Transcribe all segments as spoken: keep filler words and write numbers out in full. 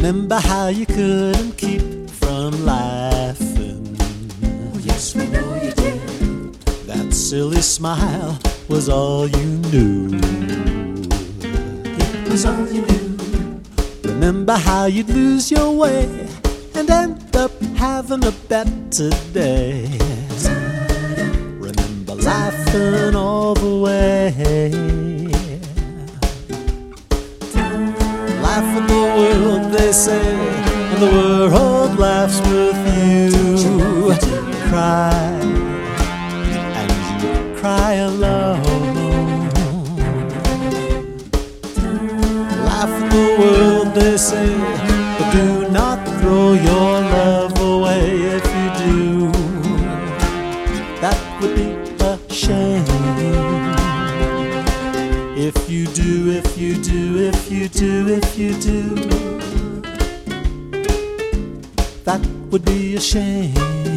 Remember how you couldn't keep from laughing? Oh, yes, we know you did. That silly smile was all you knew. It was all you knew. Remember how you'd lose your way and end up having a better day. Remember laughing all the way. Laugh at the world, they say, and the world laughs with you. Cry, and you cry alone. Laugh at the world, they say, but do not throw your love away. If you do, that would be a shame. If you do, if you do, if you do, if you do, that would be a shame.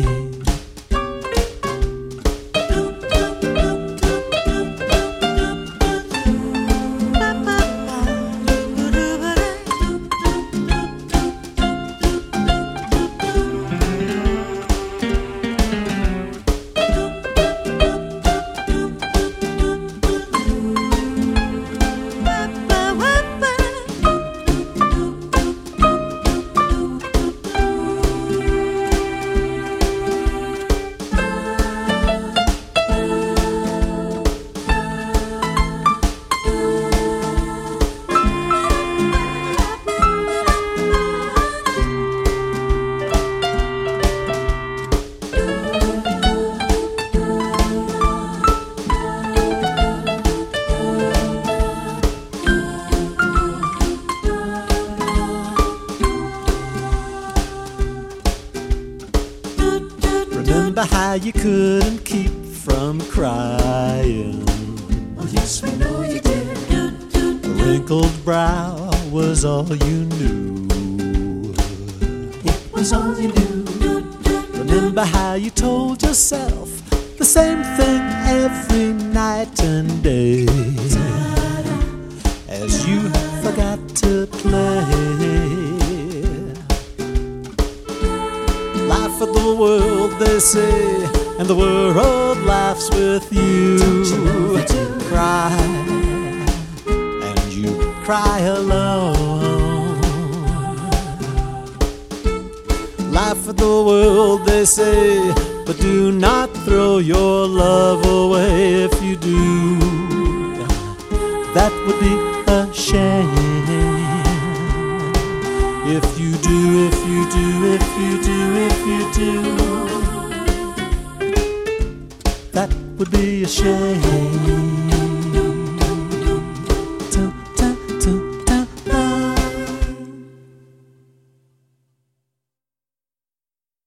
Remember how you couldn't keep from crying? Oh, yes, we know you did. A wrinkled brow was all you knew. It was all you knew. Remember how you told yourself the same thing every night and day, as you forgot to play. Laugh at the world, they say, and the world laughs with you. Cry, and you cry alone. Laugh at the world, they say, but do not throw your love away. If you do, that would be a shame. If you do, if you do, if you do, if you do, that would be a shame.